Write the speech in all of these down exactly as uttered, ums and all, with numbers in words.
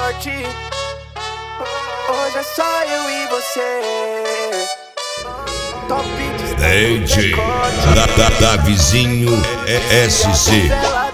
short. Hoje é só eu e você. Top de D J da, da, da Vizinho S C.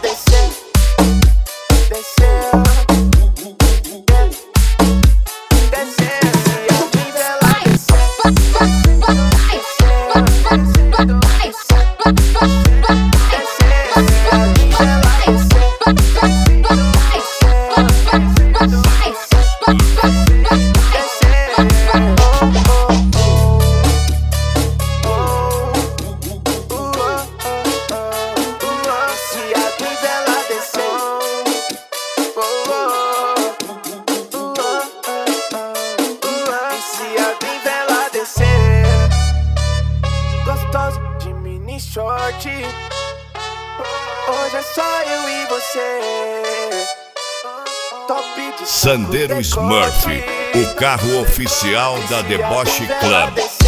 De mini short. Hoje é só eu e você. Top de Sandero Smurf, o carro oficial da Deboche Club.